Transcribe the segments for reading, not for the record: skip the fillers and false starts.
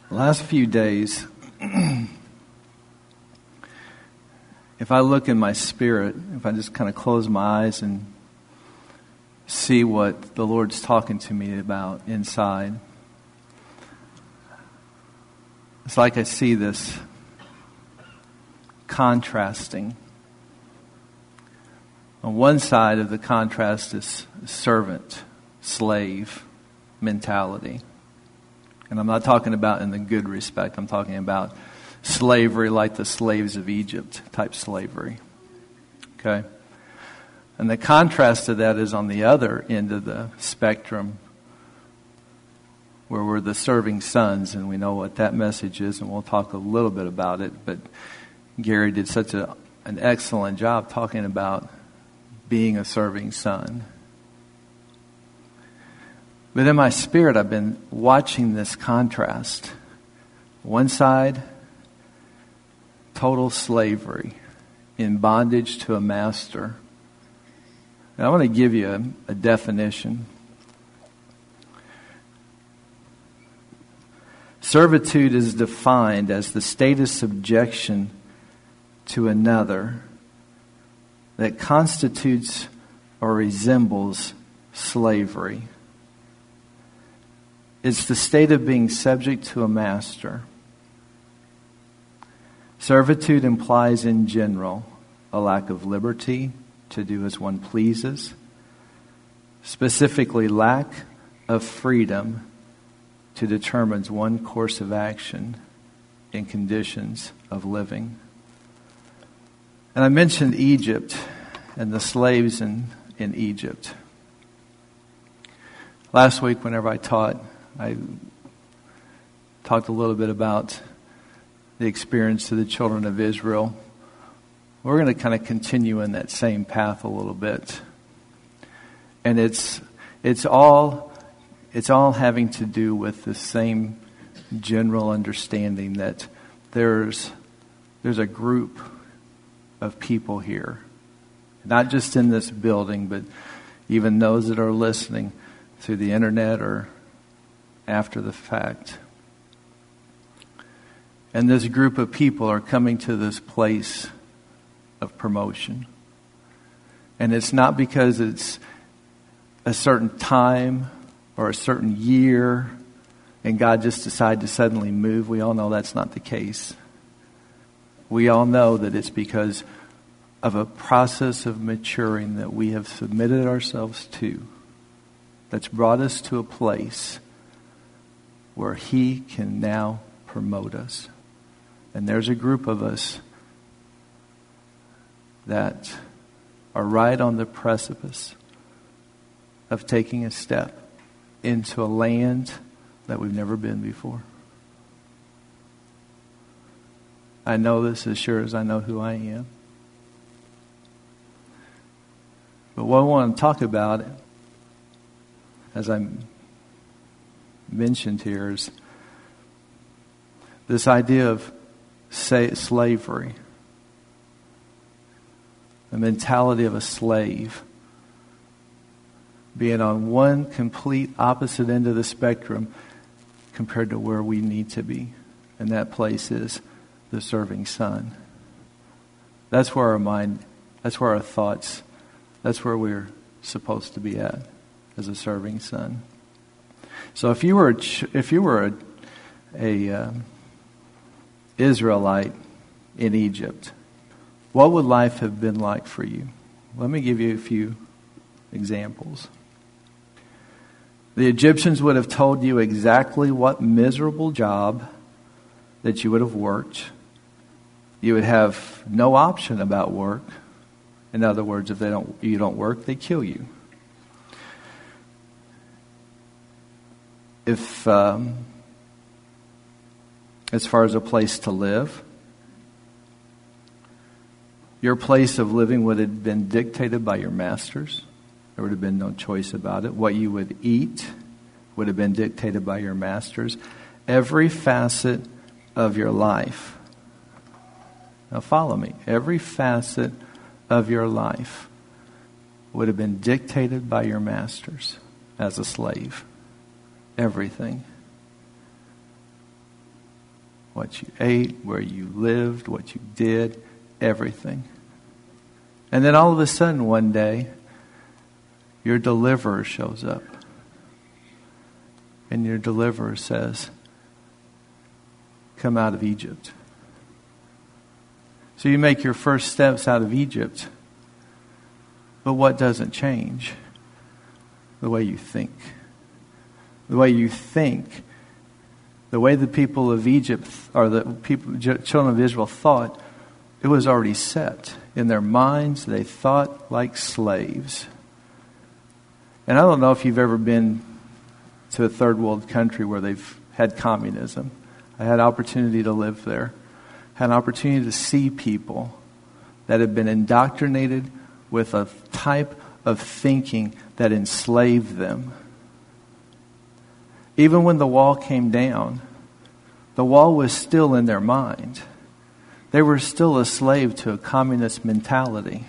The last few days, if I look in my spirit, if I just kind of close my eyes and see what the Lord's talking to me about inside, it's like I see this contrasting. On one side of the contrast is servant, slave mentality. And I'm not talking about in the good respect. I'm talking about slavery like the slaves of Egypt type slavery. Okay? And the contrast to that is on the other end of the spectrum, where we're the serving sons, and we know what that message is, and we'll talk a little bit about it. But Gary did such an excellent job talking about being a serving son. But in my spirit, I've been watching this contrast. One side, total slavery, in bondage to a master. And I want to give you a definition. Servitude is defined as the state of subjection to another that constitutes or resembles slavery. It's the state of being subject to a master. Servitude implies in general a lack of liberty to do as one pleases, specifically lack of freedom to determine one course of action in conditions of living. And I mentioned Egypt and the slaves in Egypt. Last week, whenever I taught, I talked a little bit about the experience of the children of Israel. We're going to kind of continue in that same path a little bit. And it's all having to do with the same general understanding that there's a group of people here, not just in this building, but even those that are listening through the internet or after the fact. And this group of people are coming to this place of promotion. And it's not because it's a certain time or a certain year and God just decided to suddenly move. We all know that's not the case. We all know that it's because of a process of maturing that we have submitted ourselves to, that's brought us to a place where He can now promote us. And there's a group of us that are right on the precipice of taking a step into a land that we've never been before. I know this as sure as I know who I am. But what I want to talk about, as I mentioned here, is this idea of slavery. The mentality of a slave. Being on one complete opposite end of the spectrum compared to where we need to be. And that place is the serving son. That's where our mind, that's where our thoughts, that's where we're supposed to be at as a serving son. So if you were a Israelite in Egypt, what would life have been like for you? Let me give you a few examples. The Egyptians would have told you exactly what miserable job that you would have worked. You would have no option about work. In other words, if you don't work, they kill you. If, as far as a place to live, your place of living would have been dictated by your masters. There would have been no choice about it. What you would eat would have been dictated by your masters. Every facet of your life. Now follow me. Every facet of your life would have been dictated by your masters as a slave. Everything. what you ate, where you lived, what you did, everything. And then all of a sudden one day, your deliverer shows up. And your deliverer says, come out of Egypt. So you make your first steps out of Egypt. But what doesn't change? The way you think. The way you think. The way the people of Egypt, or the children of Israel thought, it was already set. In their minds, they thought like slaves. And I don't know if you've ever been to a third world country where they've had communism. I had opportunity to live there. Had an opportunity to see people that had been indoctrinated with a type of thinking that enslaved them. Even when the wall came down, the wall was still in their mind. They were still a slave to a communist mentality.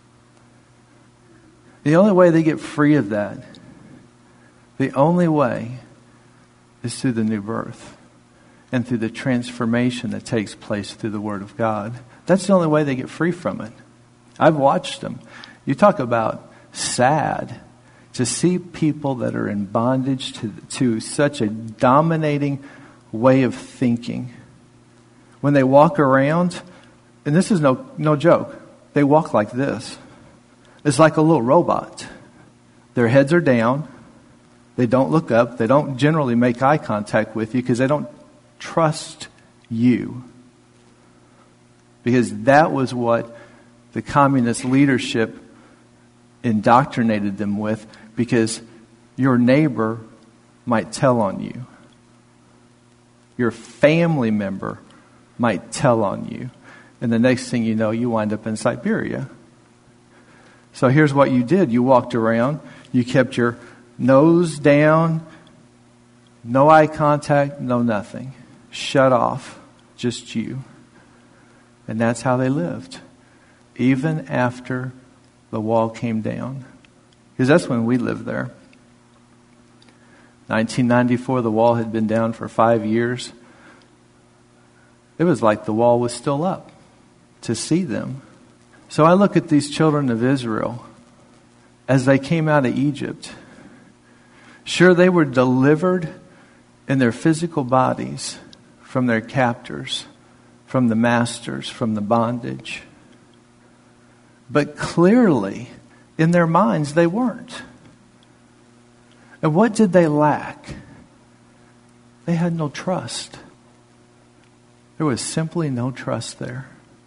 The only way they get free of that, the only way is through the new birth and through the transformation that takes place through the Word of God. That's the only way they get free from it. I've watched them. You talk about sad to see people that are in bondage to such a dominating way of thinking. When they walk around, and this is no joke, they walk like this. It's like a little robot. Their heads are down. They don't look up. They don't generally make eye contact with you because they don't trust you. Because that was what the communist leadership indoctrinated them with, because your neighbor might tell on you. Your family member might tell on you. And the next thing you know, you wind up in Siberia. So here's what you did. You walked around. You kept your nose down. No eye contact. No nothing. Shut off. Just you. And that's how they lived. Even after the wall came down. Because that's when we lived there. 1994, the wall had been down for 5 years. It was like the wall was still up to see them. So I look at these children of Israel as they came out of Egypt. Sure, they were delivered in their physical bodies from their captors, from the masters, from the bondage. But clearly, in their minds, they weren't. And what did they lack? They had no trust. There was simply no trust there.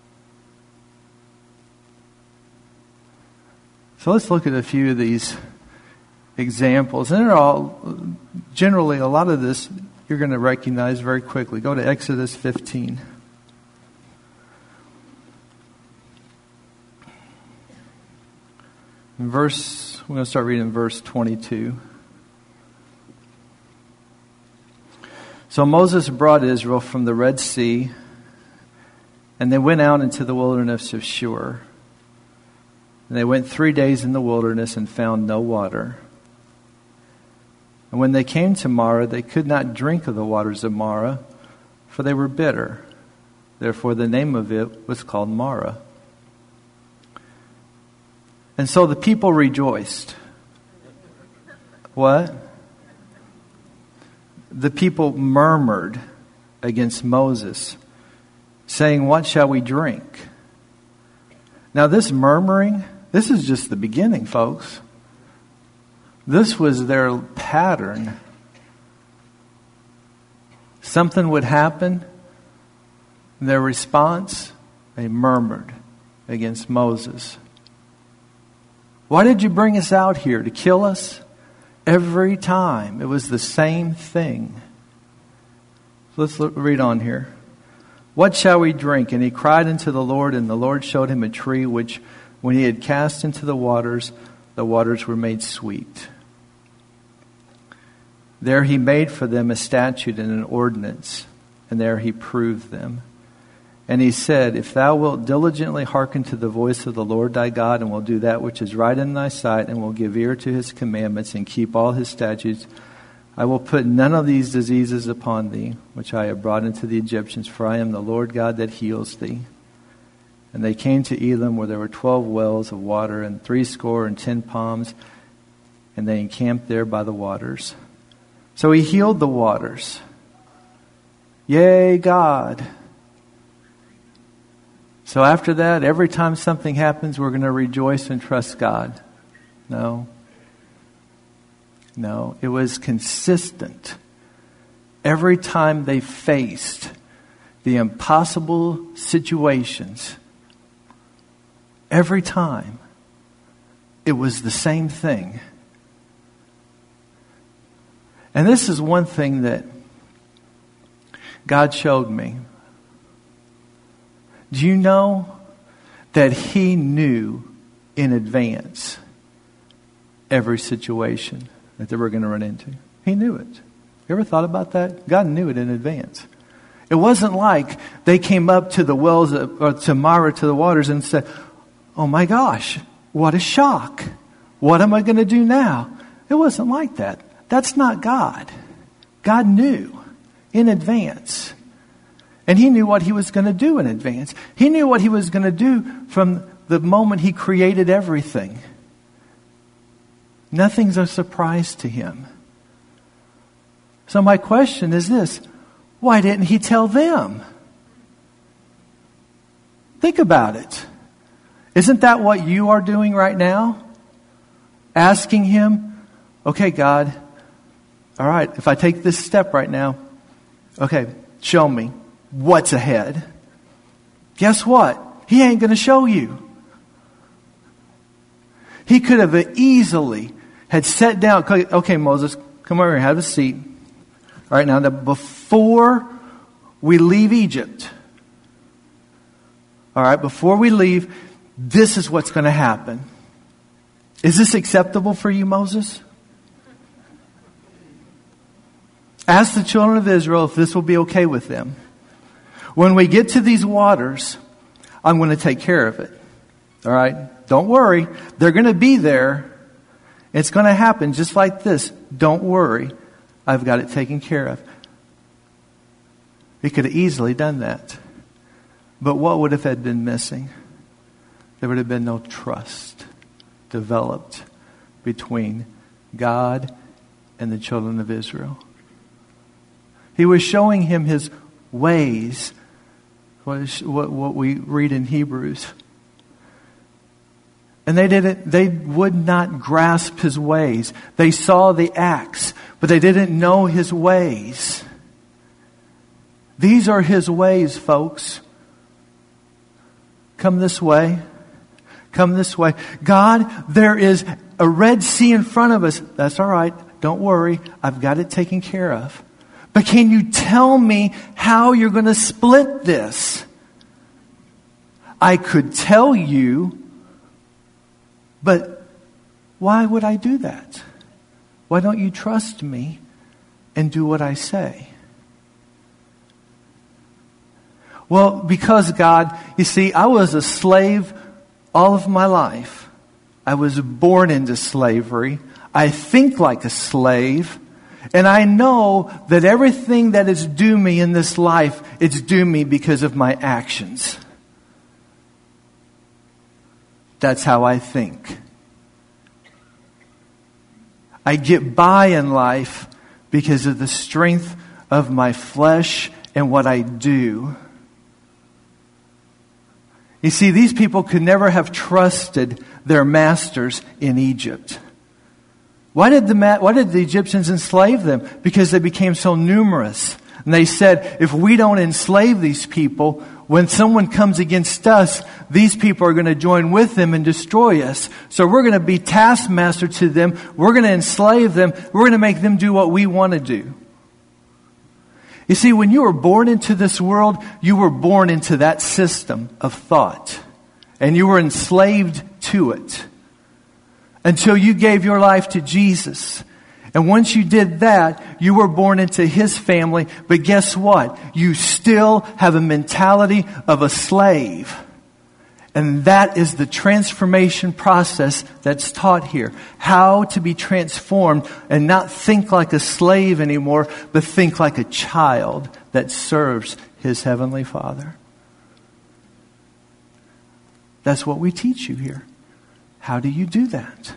So let's look at a few of these examples. And they're all, generally, a lot of this you're going to recognize very quickly. Go to Exodus 15. We're going to start reading verse 22. So Moses brought Israel from the Red Sea, and they went out into the wilderness of Shur. And they went 3 days in the wilderness and found no water. And when they came to Marah, they could not drink of the waters of Marah, for they were bitter. Therefore the name of it was called Marah. And so the people rejoiced. What? The people murmured against Moses, saying, "What shall we drink?" Now this murmuring, this is just the beginning, folks. This was their pattern. Something would happen. Their response, they murmured against Moses. Why did you bring us out here? To kill us? Every time. It was the same thing. So let's read on here. What shall we drink? And he cried unto the Lord, and the Lord showed him a tree which, when he had cast into the waters were made sweet. There he made for them a statute and an ordinance, and there he proved them. And he said, if thou wilt diligently hearken to the voice of the Lord thy God, and will do that which is right in thy sight, and will give ear to his commandments, and keep all his statutes, I will put none of these diseases upon thee, which I have brought into the Egyptians, for I am the Lord God that heals thee. And they came to Elim, where there were 12 wells of water, and 70 palms, and they encamped there by the waters. So he healed the waters. Yay, God. So after that, every time something happens, we're going to rejoice and trust God. No. No, it was consistent. Every time they faced the impossible situations, every time, it was the same thing. And this is one thing that God showed me. Do you know that He knew in advance every situation that they were going to run into? He knew it. You ever thought about that? God knew it in advance. It wasn't like they came up to the wells or to Marah, to the waters, and said, "Oh my gosh, what a shock. What am I going to do now?" It wasn't like that. That's not God. God knew in advance. And He knew what He was going to do in advance. He knew what He was going to do from the moment He created everything. Nothing's a surprise to Him. So my question is this: why didn't He tell them? Think about it. Isn't that what you are doing right now? Asking Him, okay, God, all right, if I take this step right now, okay, show me what's ahead. Guess what? He ain't going to show you. He could have easily had sat down. Okay, Moses, come over here, have a seat. All right, now before we leave Egypt, all right, before we leave, this is what's going to happen. Is this acceptable for you, Moses? Ask the children of Israel if this will be okay with them. When we get to these waters, I'm going to take care of it. All right? Don't worry. They're going to be there. It's going to happen just like this. Don't worry. I've got it taken care of. He could have easily done that. But what would have had been missing? There would have been no trust developed between God and the children of Israel. He was showing him His ways, what we read in Hebrews. And they would not grasp His ways. They saw the acts, but they didn't know His ways. These are His ways, folks. Come this way. Come this way. God, there is a Red Sea in front of us. That's all right. Don't worry. I've got it taken care of. But can you tell me how you're going to split this? I could tell you, but why would I do that? Why don't you trust me and do what I say? Well, because God, you see, I was a slave all of my life. I was born into slavery. I think like a slave. And I know that everything that is due me in this life, it's due me because of my actions. That's how I think. I get by in life because of the strength of my flesh and what I do. You see, these people could never have trusted their masters in Egypt. Why did the Egyptians enslave them? Because they became so numerous. And they said, if we don't enslave these people, when someone comes against us, these people are going to join with them and destroy us. So we're going to be taskmaster to them. We're going to enslave them. We're going to make them do what we want to do. You see, when you were born into this world, you were born into that system of thought. And you were enslaved to it. Until you gave your life to Jesus. And once you did that, you were born into His family. But guess what? You still have a mentality of a slave. And that is the transformation process that's taught here. How to be transformed and not think like a slave anymore, but think like a child that serves his heavenly Father. That's what we teach you here. How do you do that?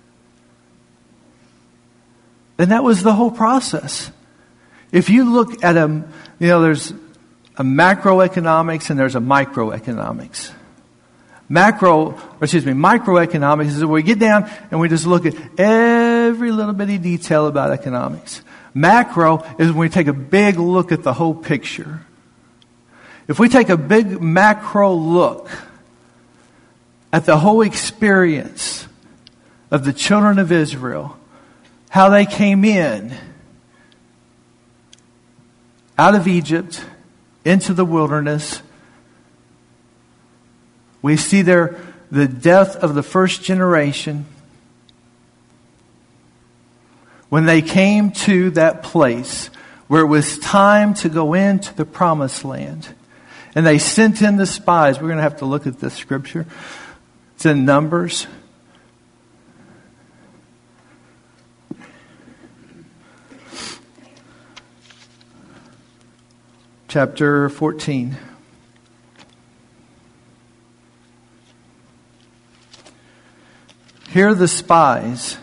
And that was the whole process. If you look at there's a macroeconomics and there's a microeconomics. Microeconomics is where we get down and we just look at every little bitty detail about economics. Macro is when we take a big look at the whole picture. If we take a big macro look at the whole experience of the children of Israel, how they came in out of Egypt into the wilderness, we see there the death of the first generation. When they came to that place where it was time to go into the promised land, and they sent in the spies. We're going to have to look at this scripture. It's in Numbers. Chapter 14. Here the spies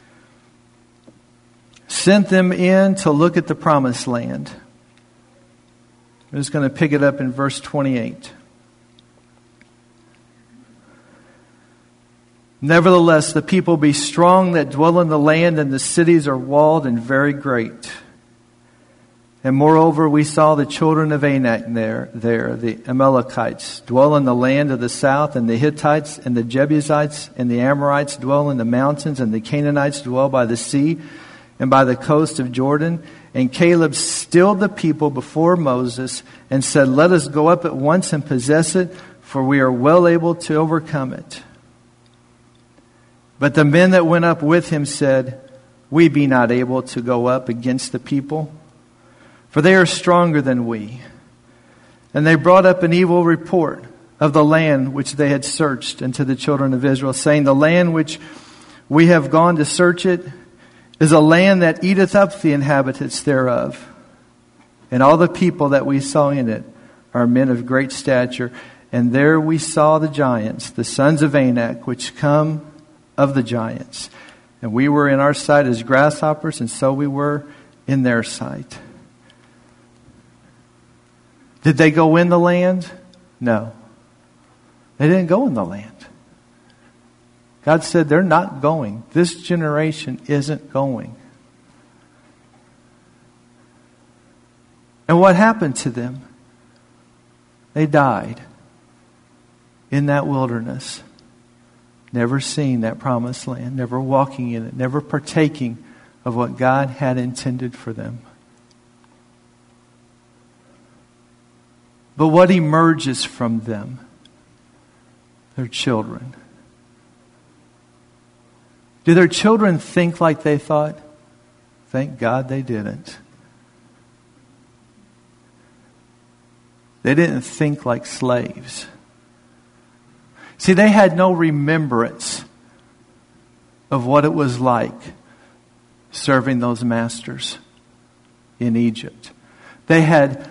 sent them in to look at the promised land. I'm just going to pick it up in verse 28. Nevertheless, the people be strong that dwell in the land, and the cities are walled and very great. And moreover, we saw the children of Anak there, the Amalekites, dwell in the land of the south, and the Hittites and the Jebusites and the Amorites dwell in the mountains, and the Canaanites dwell by the sea and by the coast of Jordan. And Caleb stilled the people before Moses and said, "Let us go up at once and possess it, for we are well able to overcome it." But the men that went up with him said, "We be not able to go up against the people, for they are stronger than we." And they brought up an evil report of the land which they had searched unto the children of Israel, saying, "The land which we have gone to search it is a land that eateth up the inhabitants thereof. And all the people that we saw in it are men of great stature. And there we saw the giants, the sons of Anak, which come of the giants. And we were in our sight as grasshoppers, and so we were in their sight." Did they go in the land? No. They didn't go in the land. God said they're not going. This generation isn't going. And what happened to them? They died in that wilderness, never seeing that promised land, never walking in it, never partaking of what God had intended for them. But what emerges from them? Their children. Do their children think like they thought? Thank God they didn't. They didn't think like slaves. See, they had no remembrance of what it was like serving those masters in Egypt. They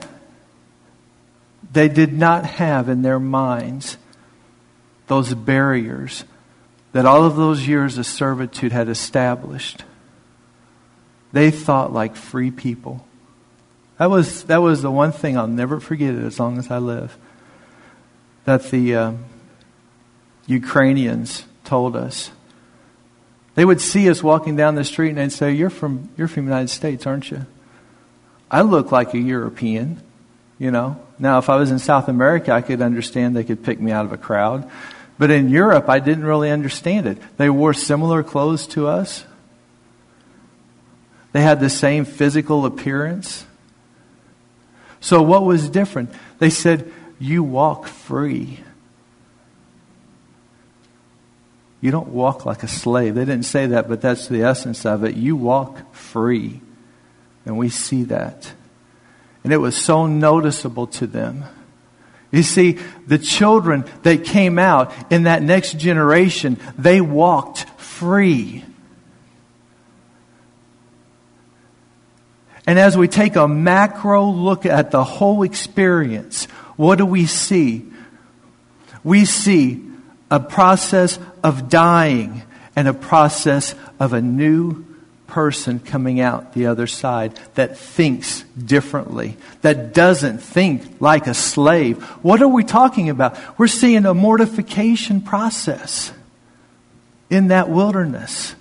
did not have in their minds those barriers that all of those years of servitude had established. They thought like free people. That was the one thing I'll never forget it as long as I live. That the Ukrainians told us. They would see us walking down the street and they'd say, "You're from the United States, aren't you?" I look like a European, you know. Now, if I was in South America, I could understand they could pick me out of a crowd. But in Europe, I didn't really understand it. They wore similar clothes to us. They had the same physical appearance. So what was different? They said, "You walk free. You don't walk like a slave." They didn't say that, but that's the essence of it. You walk free. And we see that. And it was so noticeable to them. You see, the children that came out in that next generation, they walked free. And as we take a macro look at the whole experience, what do we see? We see a process of dying and a process of a new person coming out the other side that thinks differently, that doesn't think like a slave. What are we talking about? We're seeing a mortification process in that wilderness.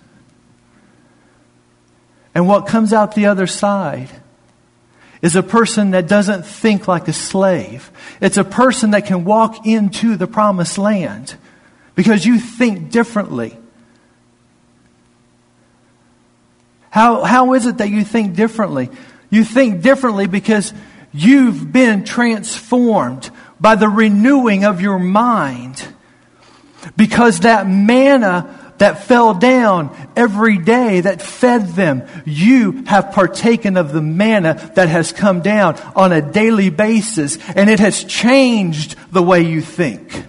And what comes out the other side is a person that doesn't think like a slave. It's a person that can walk into the promised land because you think differently. How is it that you think differently? You think differently because you've been transformed by the renewing of your mind. Because that manna that fell down every day that fed them, you have partaken of the manna that has come down on a daily basis, and it has changed the way you think.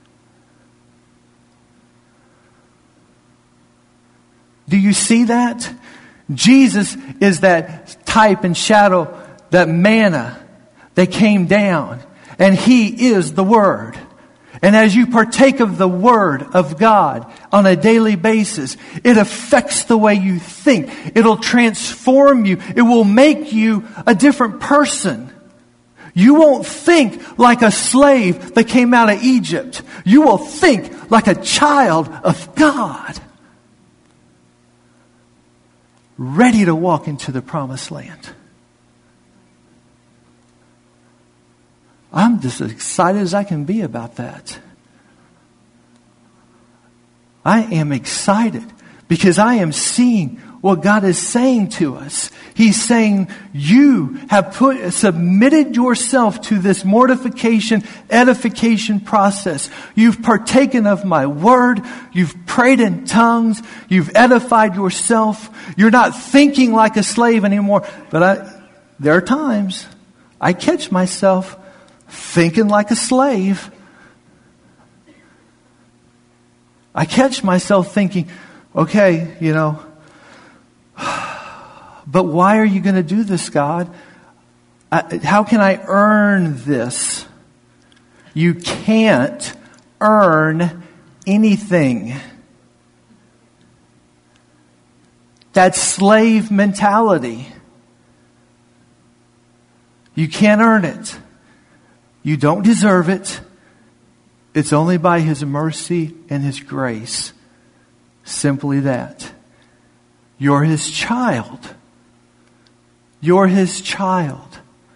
Do you see that? Jesus is that type and shadow, that manna that came down, and He is the Word. And as you partake of the Word of God on a daily basis, it affects the way you think. It'll transform you. It will make you a different person. You won't think like a slave that came out of Egypt. You will think like a child of God, ready to walk into the promised land. I'm just as excited as I can be about that. I am excited because I am seeing what God is saying to us. He's saying, you have submitted yourself to this mortification, edification process. You've partaken of my word. You've prayed in tongues. You've edified yourself. You're not thinking like a slave anymore. But there are times I catch myself thinking like a slave. I catch myself thinking, okay, but why are you going to do this, God? How can I earn this? You can't earn anything. That's slave mentality. You can't earn it. You don't deserve it. It's only by His mercy and His grace. Simply that. You're His child. You're His child.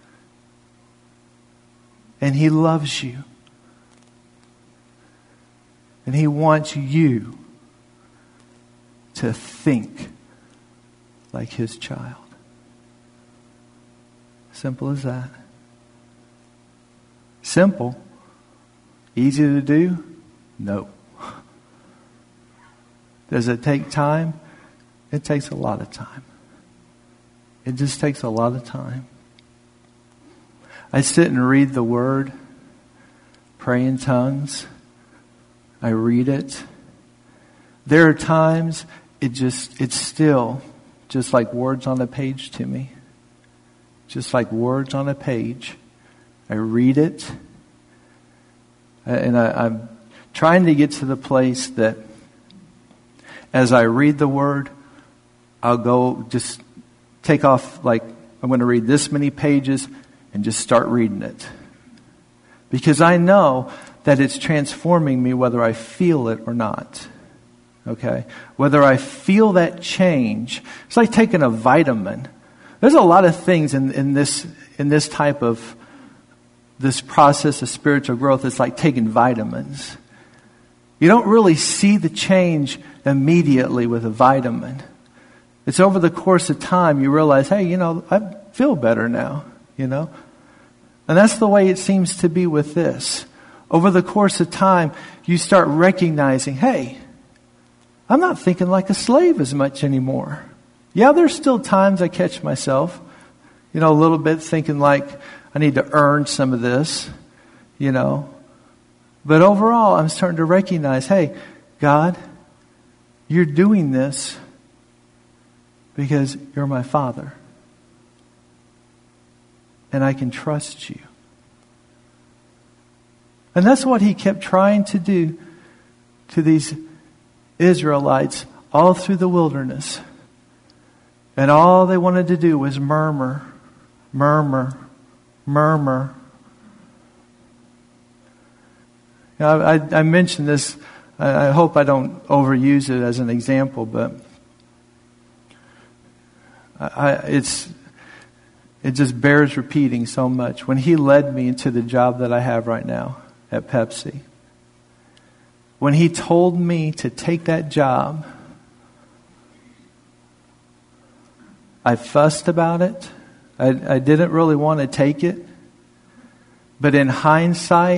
And He loves you. And He wants you to think like His child. Simple as that. Simple. Easy to do? No. Does it take time? It takes a lot of time. It just takes a lot of time. I sit and read the Word, pray in tongues. I read it. There are times it's still just like words on a page to me. Just like words on a page. I read it. And I'm trying to get to the place that as I read the Word, I'll go just take off, like I'm going to read this many pages and just start reading it. Because I know that it's transforming me whether I feel it or not. Okay? Whether I feel that change. It's like taking a vitamin. There's a lot of things in this type of this process of spiritual growth. It's like taking vitamins. You don't really see the change immediately with a vitamin. It's over the course of time you realize, hey, I feel better now, And that's the way it seems to be with this. Over the course of time, you start recognizing, hey, I'm not thinking like a slave as much anymore. Yeah, there's still times I catch myself, a little bit thinking like I need to earn some of this. you know. But overall, I'm starting to recognize, hey, God, you're doing this because you're my Father. And I can trust you. And that's what he kept trying to do to these Israelites all through the wilderness. And all they wanted to do was murmur, murmur, murmur. You know, I mentioned this. I hope I don't overuse it as an example, but it just bears repeating so much. When he led me into the job that I have right now at Pepsi, when he told me to take that job, I fussed about it. I didn't really want to take it. But in hindsight,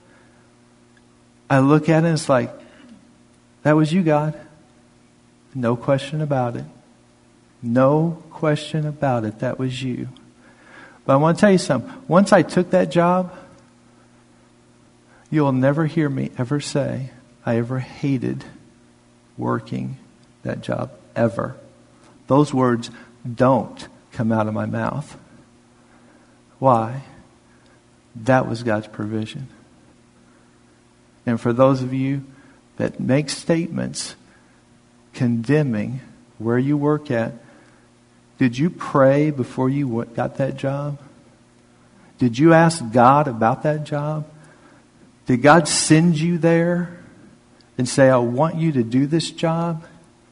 I look at it and it's like, that was you, God. No question about it. No question about it. That was you. But I want to tell you something. Once I took that job, you'll never hear me ever say I ever hated working that job, ever. Those words don't come out of my mouth. Why? That was God's provision. And for those of you that make statements condemning where you work at, did you pray before you got that job? Did you ask God about that job? Did God send you there and say, I want you to do this job?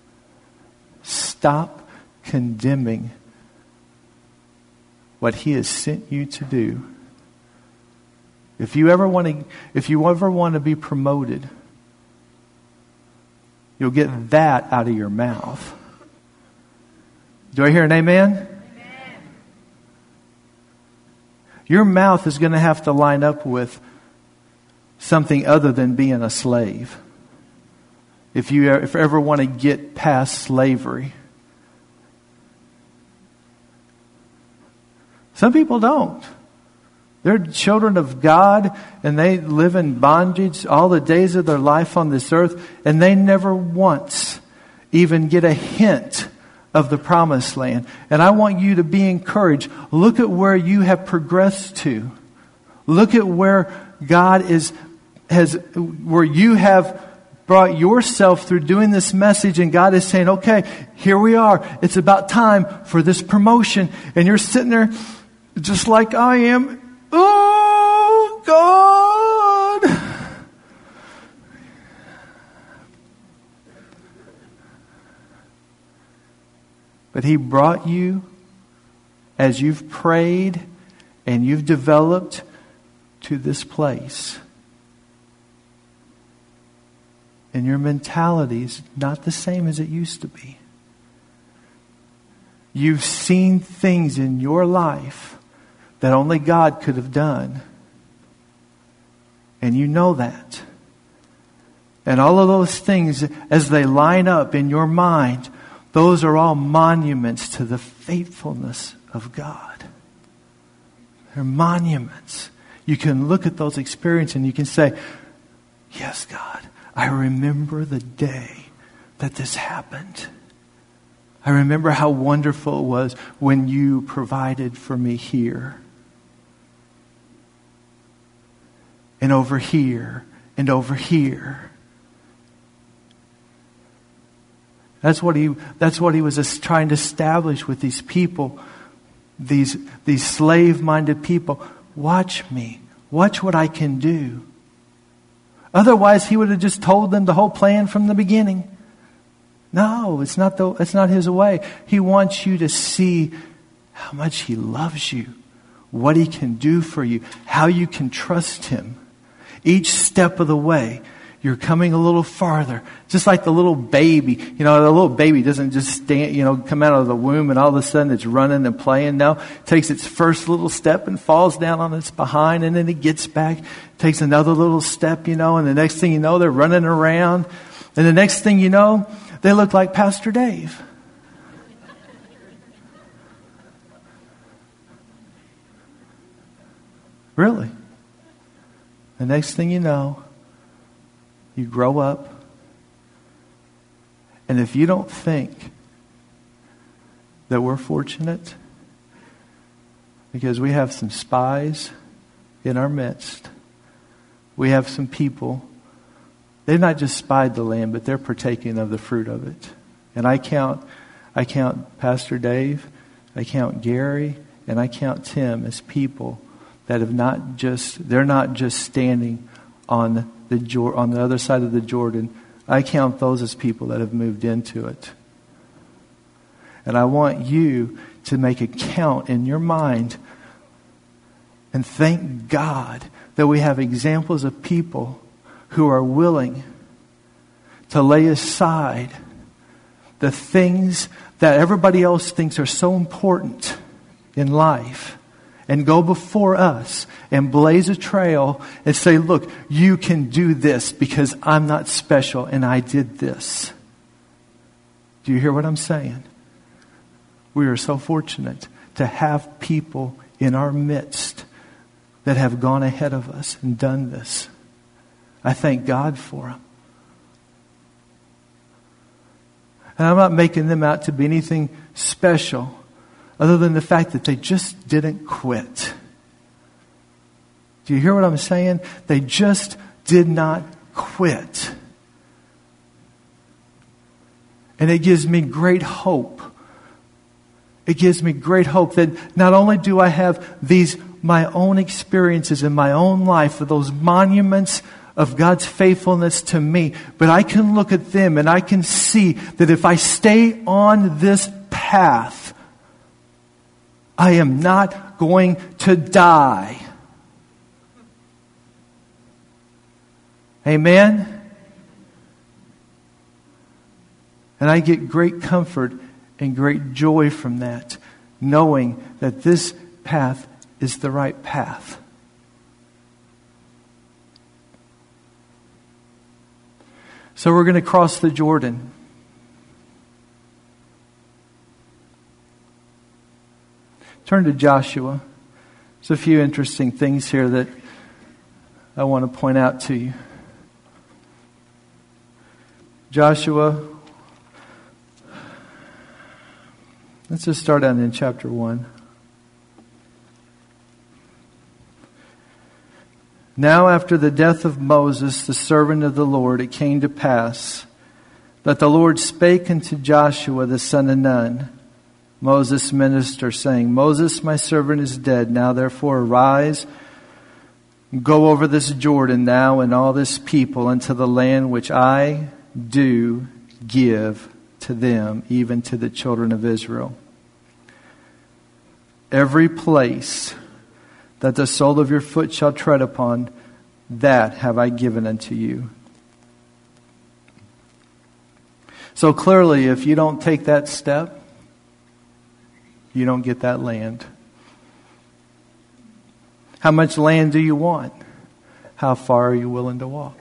Stop condemning what He has sent you to do. If you ever want to be promoted, you'll get that out of your mouth. Do I hear an amen? Amen. Your mouth is going to have to line up with something other than being a slave. If you ever want to get past slavery. Some people don't. They're children of God and they live in bondage all the days of their life on this earth, and they never once even get a hint of the promised land. And I want you to be encouraged. Look at where you have progressed to. Look at where God where you have brought yourself through doing this message, and God is saying, okay, here we are. It's about time for this promotion. And you're sitting there just like I am. Oh, God. But He brought you as you've prayed and you've developed to this place. And your mentality is not the same as it used to be. You've seen things in your life that only God could have done. And you know that. And all of those things, as they line up in your mind, those are all monuments to the faithfulness of God. They're monuments. You can look at those experiences and you can say, yes, God, I remember the day that this happened. I remember how wonderful it was when you provided for me here. And over here, and over here. That's what he was trying to establish with these people, these slave-minded people. Watch me. Watch what I can do. Otherwise, He would have just told them the whole plan from the beginning. No, it's not His way. He wants you to see how much He loves you, what He can do for you, how you can trust Him. Each step of the way, you're coming a little farther. Just like the little baby. You know, the little baby doesn't just come out of the womb and all of a sudden it's running and playing. No, it takes its first little step and falls down on its behind, and then it gets back, takes another little step, and the next thing you know, they're running around. And the next thing you know, they look like Pastor Dave. Really? The next thing you know, you grow up. And if you don't think that we're fortunate, because we have some spies in our midst, we have some people, they've not just spied the land, but they're partaking of the fruit of it. And I count Pastor Dave, I count Gary, and I count Tim as people that they're not just standing on the other side of the Jordan. I count those as people that have moved into it. And I want you to make a count in your mind and thank God that we have examples of people who are willing to lay aside the things that everybody else thinks are so important in life and go before us and blaze a trail and say, look, you can do this because I'm not special and I did this. Do you hear what I'm saying? We are so fortunate to have people in our midst that have gone ahead of us and done this. I thank God for them. And I'm not making them out to be anything special other than the fact that they just didn't quit. Do you hear what I'm saying? They just did not quit. And it gives me great hope. It gives me great hope that not only do I have my own experiences in my own life, of those monuments of God's faithfulness to me, but I can look at them and I can see that if I stay on this path, I am not going to die. Amen? And I get great comfort and great joy from that, knowing that this path is the right path. So we're going to cross the Jordan. Turn to Joshua. There's a few interesting things here that I want to point out to you. Joshua, let's just start out in chapter 1. Now after the death of Moses, the servant of the Lord, it came to pass that the Lord spake unto Joshua the son of Nun, Moses' minister, saying, Moses, my servant, is dead. Now therefore arise, go over this Jordan, thou and all this people, unto the land which I do give to them, even to the children of Israel. Every place that the sole of your foot shall tread upon, that have I given unto you. So clearly, if you don't take that step, you don't get that land. How much land do you want? How far are you willing to walk?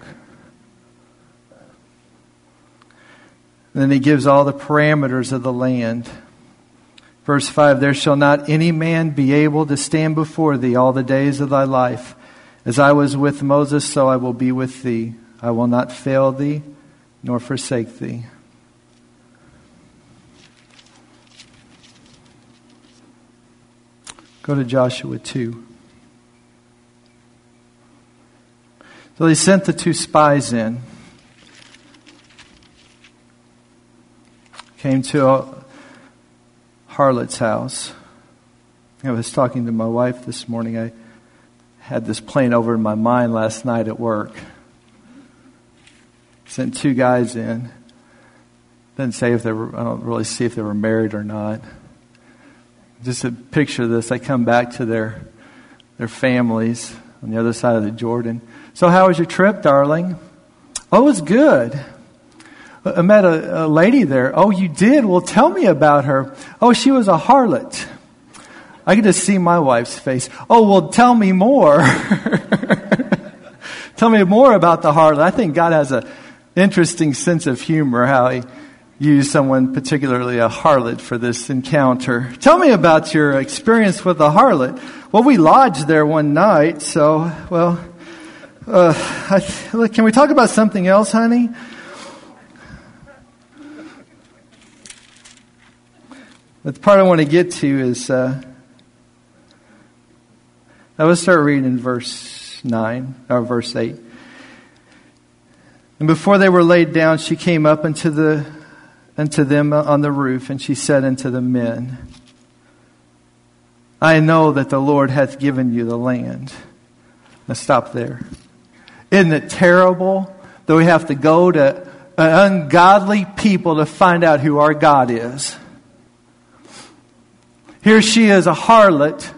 Then he gives all the parameters of the land. Verse 5, there shall not any man be able to stand before thee all the days of thy life. As I was with Moses, so I will be with thee. I will not fail thee, nor forsake thee. Go to Joshua 2. So they sent the 2 spies in. Came to a harlot's house. I was talking to my wife this morning. I had this playing over in my mind last night at work. Sent 2 guys in. Didn't say if they were, I don't really see if they were married or not. Just to picture this, I come back to their families on the other side of the Jordan. So how was your trip, darling? Oh, it was good. I met a lady there. Oh, you did? Well, tell me about her. Oh, she was a harlot. I could just see my wife's face. Oh, well, tell me more. Tell me more about the harlot. I think God has an interesting sense of humor, how He used someone, particularly a harlot, for this encounter. Tell me about your experience with the harlot. Well, we lodged there one night, so, well, Can we talk about something else, honey? The part I want to get to is, I will start reading in verse 9, or verse 8. And before they were laid down, she came up unto them on the roof, and she said unto the men, I know that the Lord hath given you the land. Now stop there. Isn't it terrible that we have to go to ungodly people to find out who our God is? Here she is, a harlot,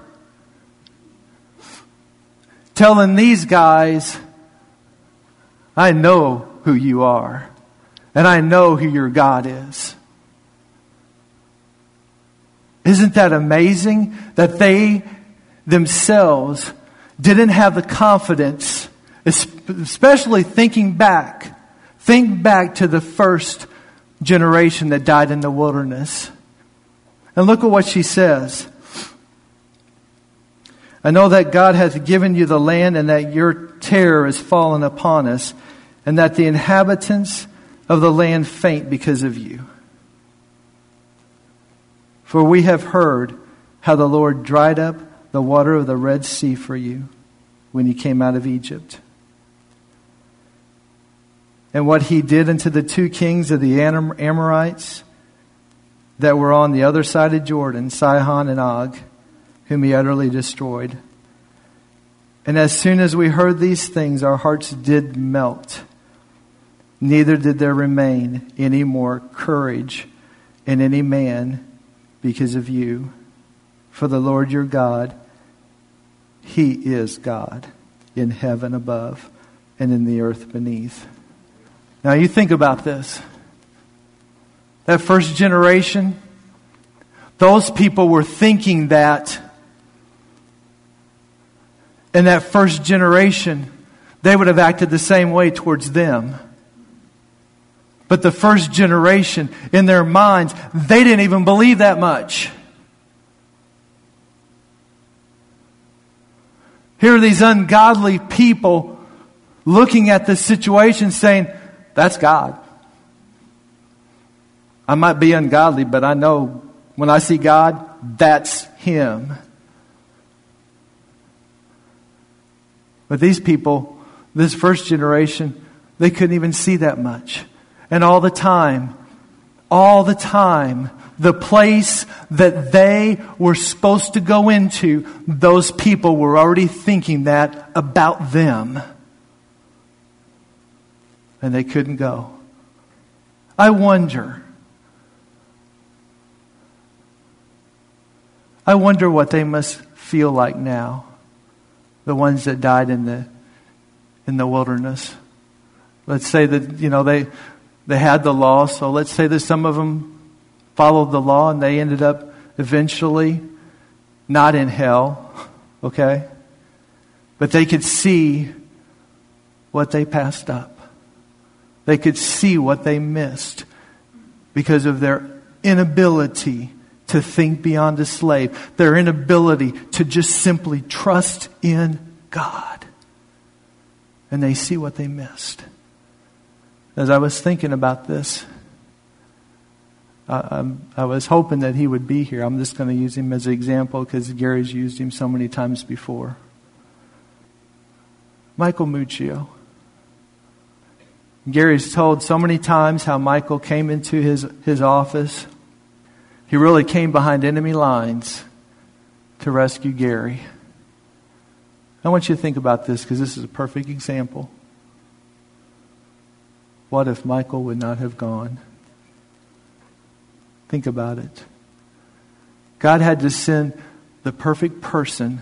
telling these guys, I know who you are, and I know who your God is. Isn't that amazing that they themselves didn't have the confidence, especially think back to the first generation that died in the wilderness. And look at what she says. I know that God hath given you the land, and that your terror is fallen upon us, and that the inhabitants of the land faint because of you. For we have heard how the Lord dried up the water of the Red Sea for you when you came out of Egypt. And what he did unto the two kings of the Amorites that were on the other side of Jordan, Sihon and Og, whom he utterly destroyed. And as soon as we heard these things, our hearts did melt. Neither did there remain any more courage in any man because of you. For the Lord your God, He is God in heaven above and in the earth beneath. Now you think about this. That first generation, those people were thinking that in that first generation, they would have acted the same way towards them. But the first generation, in their minds, they didn't even believe that much. Here are these ungodly people looking at the situation saying, that's God. I might be ungodly, but I know when I see God, that's Him. But these people, this first generation, they couldn't even see that much. And all the time, the place that they were supposed to go into, those people were already thinking that about them. And they couldn't go. I wonder what they must feel like now. The ones that died in the wilderness. Let's say that, they had the law, so let's say that some of them followed the law and they ended up eventually not in hell, okay? But they could see what they passed up. They could see what they missed because of their inability to think beyond a slave, their inability to just simply trust in God. And they see what they missed. As I was thinking about this, I was hoping that he would be here. I'm just going to use him as an example because Gary's used him so many times before. Michael Muccio. Gary's told so many times how Michael came into his office. He really came behind enemy lines to rescue Gary. I want you to think about this because this is a perfect example. What if Michael would not have gone? Think about it. God had to send the perfect person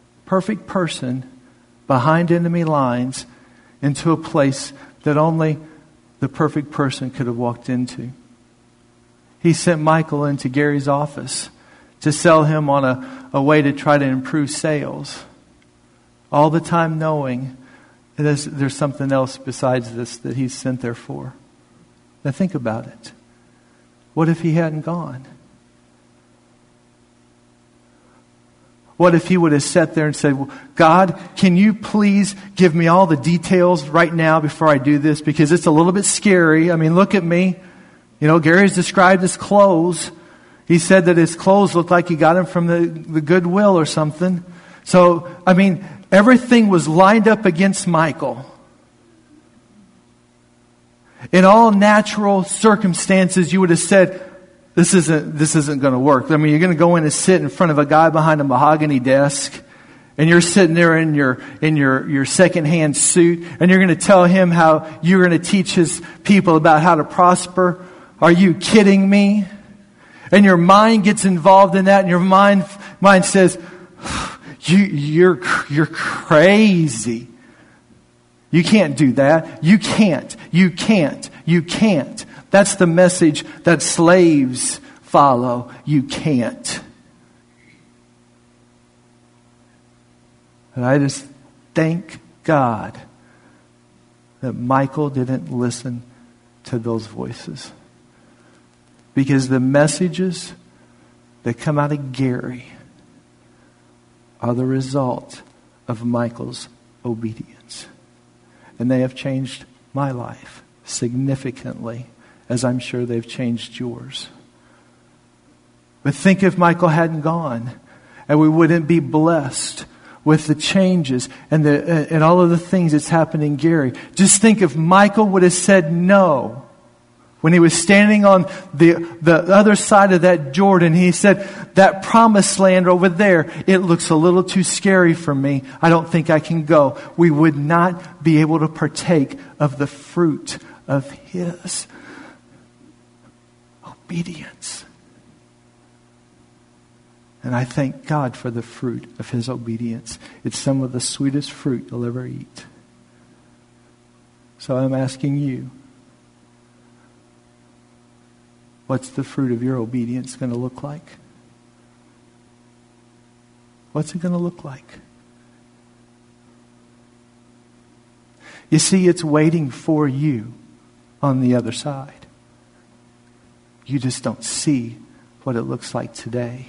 behind enemy lines into a place that only the perfect person could have walked into. He sent Michael into Gary's office to sell him on a way to try to improve sales. All the time knowing there's something else besides this that he's sent there for. Now think about it. What if he hadn't gone? What if he would have sat there and said, well, God, can you please give me all the details right now before I do this? Because it's a little bit scary. I mean, look at me. You know, Gary's described his clothes. He said that his clothes looked like he got them from the Goodwill or something. So, I mean, everything was lined up against Michal. In all natural circumstances, you would have said, this isn't going to work. I mean, you're going to go in and sit in front of a guy behind a mahogany desk, and you're sitting there in your secondhand suit, and you're going to tell him how you're going to teach his people about how to prosper. Are you kidding me? And your mind gets involved in that, and your mind says, you're crazy. You can't do that. You can't. That's the message that slaves follow. You can't. And I just thank God that Michal didn't listen to those voices. Because the messages that come out of Gary are the result of Michal's obedience. And they have changed my life significantly, as I'm sure they've changed yours. But think if Michal hadn't gone, and we wouldn't be blessed with the changes and all of the things that's happened in Gary. Just think if Michal would have said no when he was standing on the other side of that Jordan. He said, that promised land over there, it looks a little too scary for me. I don't think I can go. We would not be able to partake of the fruit of his obedience. And I thank God for the fruit of his obedience. It's some of the sweetest fruit you'll ever eat. So I'm asking you, what's the fruit of your obedience going to look like? What's it going to look like? You see, it's waiting for you on the other side. You just don't see what it looks like today.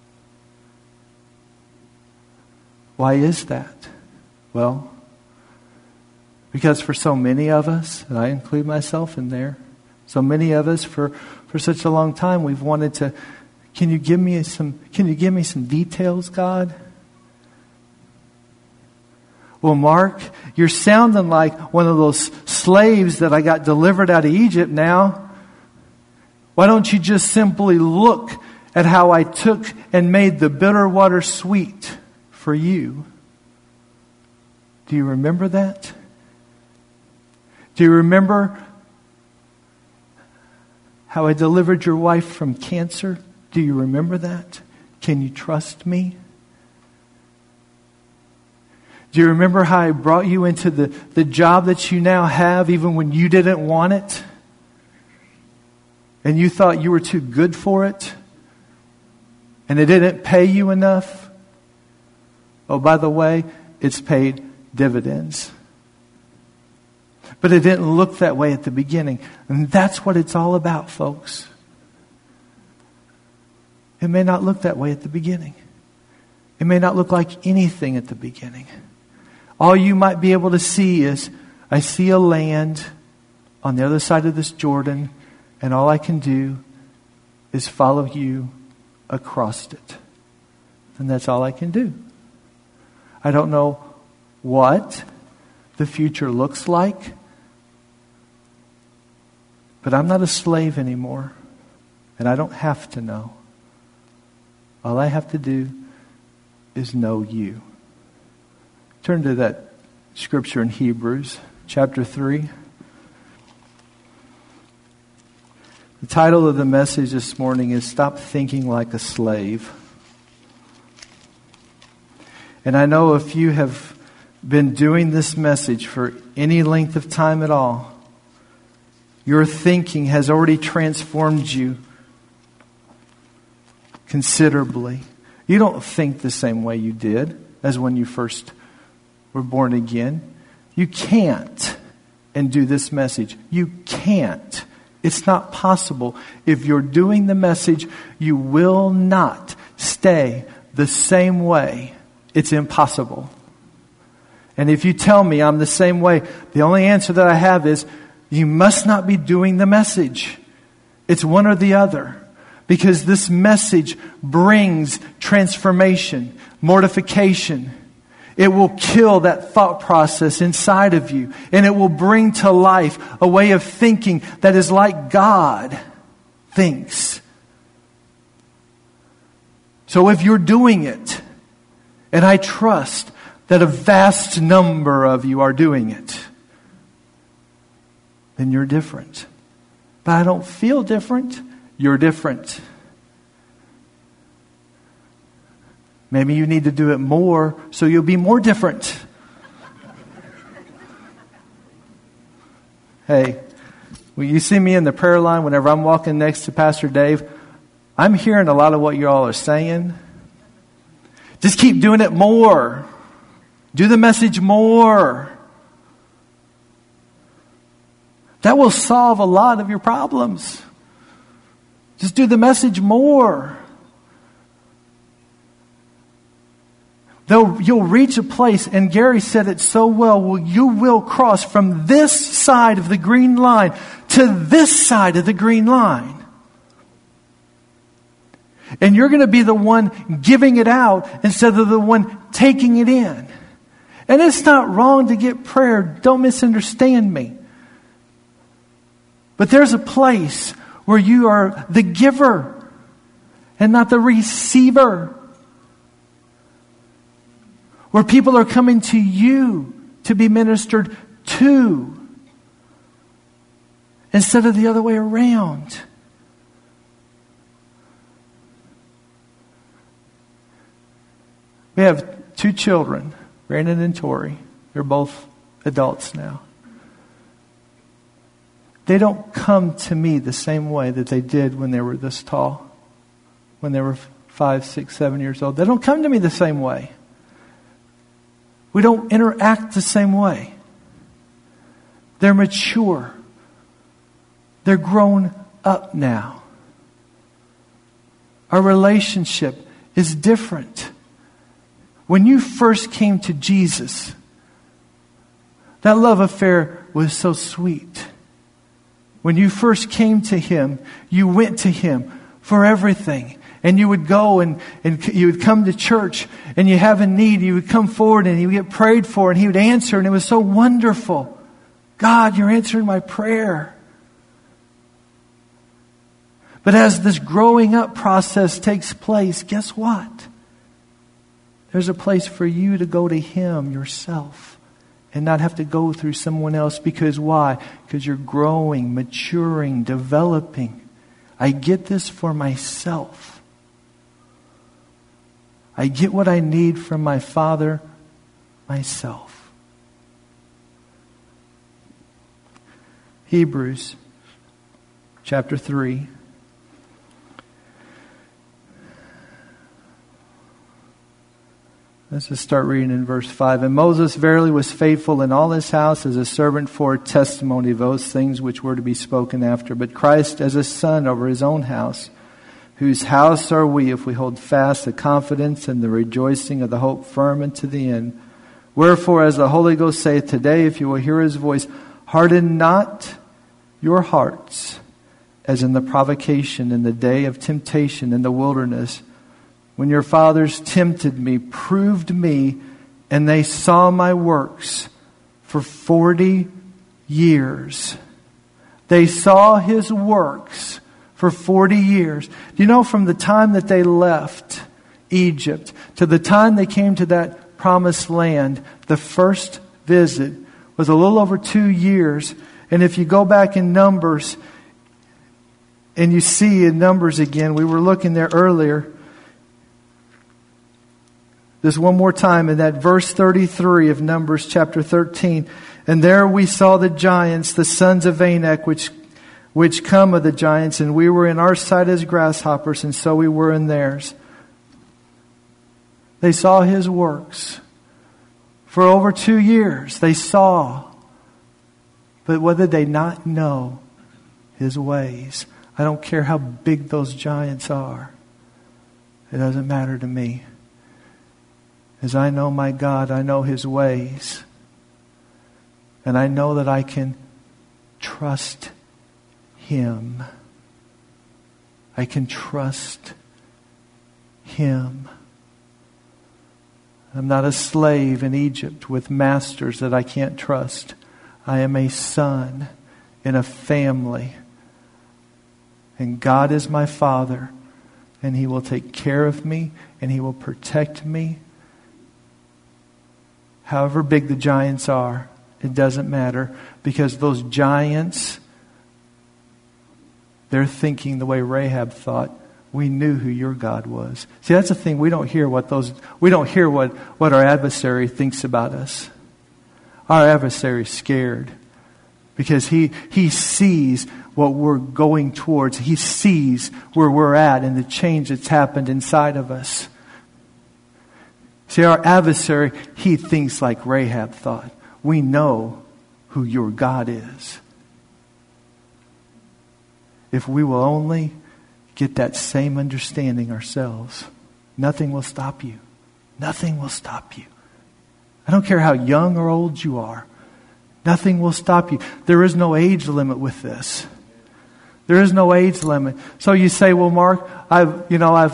Why is that? Well, because for so many of us, and I include myself in there, so many of us for such a long time we've wanted to, can you give me some details, God? Well, Mark, you're sounding like one of those slaves that I got delivered out of Egypt now. Why don't you just simply look at how I took and made the bitter water sweet for you? Do you remember that? Do you remember how I delivered your wife from cancer? Do you remember that? Can you trust me? Do you remember how I brought you into the job that you now have even when you didn't want it? And you thought you were too good for it? And it didn't pay you enough? Oh, by the way, it's paid dividends. But it didn't look that way at the beginning. And that's what it's all about, folks. It may not look that way at the beginning. It may not look like anything at the beginning. All you might be able to see is, I see a land on the other side of this Jordan, and all I can do is follow you across it. And that's all I can do. I don't know what the future looks like, but I'm not a slave anymore, and I don't have to know. All I have to do is know you. Turn to that scripture in Hebrews chapter 3. The title of the message this morning is Stop Thinking Like a Slave. And I know if you have been doing this message for any length of time at all, your thinking has already transformed you considerably. You don't think the same way you did as when you first were born again. You can't and do this message. You can't. It's not possible. If you're doing the message, you will not stay the same way, it's impossible. And if you tell me I'm the same way, the only answer that I have is, you must not be doing the message. It's one or the other. Because this message brings transformation, mortification. It will kill that thought process inside of you. And it will bring to life a way of thinking that is like God thinks. So if you're doing it, and I trust that a vast number of you are doing it, then you're different. But I don't feel different. You're different. Maybe you need to do it more so you'll be more different. Hey, when you see me in the prayer line whenever I'm walking next to Pastor Dave, I'm hearing a lot of what you all are saying. Just keep doing it more. Do the message more. That will solve a lot of your problems. Just do the message more. Though you'll reach a place, and Gary said it so well, you will cross from this side of the green line to this side of the green line. And you're going to be the one giving it out instead of the one taking it in. And it's not wrong to get prayer. Don't misunderstand me. But there's a place where you are the giver and not the receiver. Where people are coming to you to be ministered to instead of the other way around. We have 2 children, Brandon and Tori. They're both adults now. They don't come to me the same way that they did when they were this tall. When they were 5, 6, 7 years old. They don't come to me the same way. We don't interact the same way. They're mature. They're grown up now. Our relationship is different. When you first came to Jesus, that love affair was so sweet. When you first came to Him, you went to Him for everything. And you would go and you would come to church and you have a need. You would come forward and you would get prayed for and He would answer. And it was so wonderful. God, you're answering my prayer. But as this growing up process takes place, guess what? There's a place for you to go to Him yourself and not have to go through someone else. Because why? Because you're growing, maturing, developing. I get this for myself. I get what I need from my Father myself. Hebrews chapter 3. Let's just start reading in verse 5. And Moses verily was faithful in all his house as a servant for testimony of those things which were to be spoken after. But Christ as a son over his own house, whose house are we if we hold fast the confidence and the rejoicing of the hope firm unto the end. Wherefore, as the Holy Ghost saith, today, if you will hear His voice, harden not your hearts, as in the provocation in the day of temptation in the wilderness, when your fathers tempted me, proved me, and they saw my works for 40 years. They saw His works for 40 years. Do you know from the time that they left Egypt to the time they came to that promised land, the first visit was a little over 2 years. And if you go back in Numbers, and you see in Numbers again, we were looking there earlier, just one more time in that verse 33 of Numbers chapter 13. And there we saw the giants, the sons of Anak, which come of the giants, and we were in our sight as grasshoppers, and so we were in theirs. They saw His works. For over 2 years they saw. But what did they not know? His ways. I don't care how big those giants are. It doesn't matter to me. As I know my God, I know His ways. And I know that I can trust Him. I can trust Him. I'm not a slave in Egypt with masters that I can't trust. I am a son in a family. And God is my Father. And He will take care of me. And He will protect me. However big the giants are, it doesn't matter. Because those giants, they're thinking the way Rahab thought. We knew who your God was. See, that's the thing. We don't hear what our adversary thinks about us. Our adversary is scared. Because he sees what we're going towards. He sees where we're at and the change that's happened inside of us. See, our adversary, he thinks like Rahab thought. We know who your God is. If we will only get that same understanding ourselves, nothing will stop you. Nothing will stop you. I don't care how young or old you are. Nothing will stop you. There is no age limit with this. There is no age limit. So you say, well, Mark, I've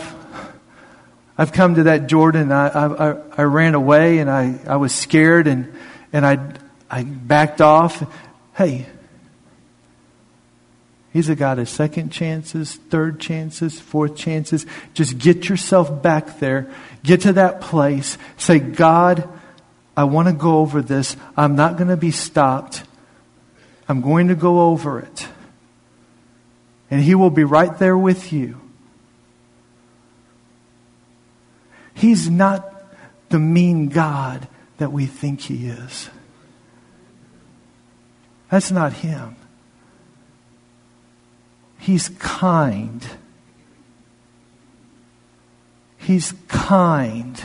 come to that Jordan. I ran away and I was scared and I backed off. Hey, He's a God of second chances, third chances, fourth chances. Just get yourself back there. Get to that place. Say, God, I want to go over this. I'm not going to be stopped. I'm going to go over it. And He will be right there with you. He's not the mean God that we think He is. That's not Him. He's kind. He's kind.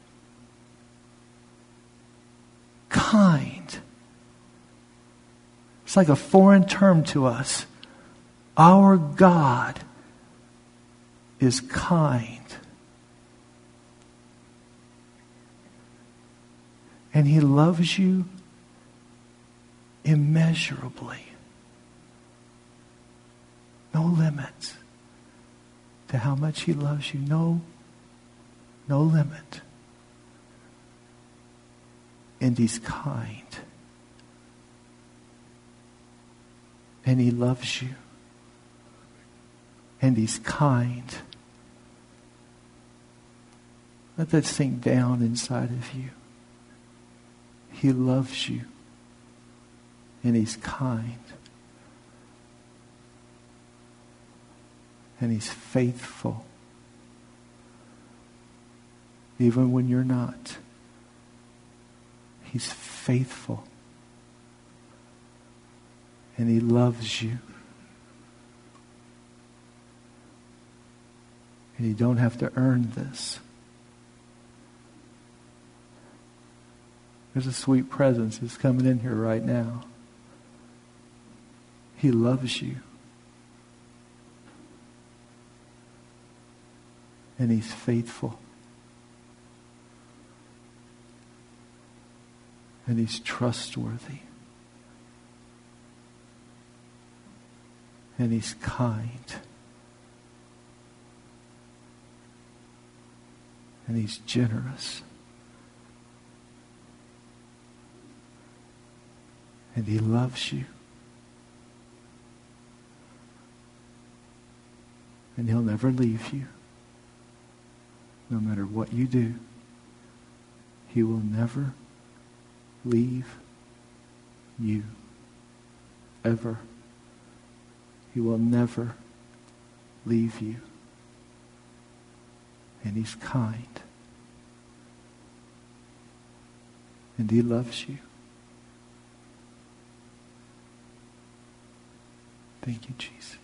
Kind. It's like a foreign term to us. Our God is kind. And He loves you immeasurably. No limits to how much He loves you. No limit. And He's kind. And He loves you. And He's kind. Let that sink down inside of you. He loves you. And He's kind. And He's faithful. Even when you're not. He's faithful. And He loves you. And you don't have to earn this. There's a sweet presence that's coming in here right now. He loves you. And He's faithful. And He's trustworthy. And He's kind. And He's generous. And He loves you. And He'll never leave you. No matter what you do, He will never leave you. Ever. He will never leave you. And He's kind. And He loves you. Thank you, Jesus.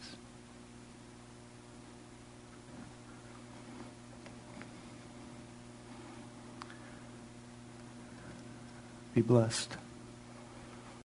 Be blessed.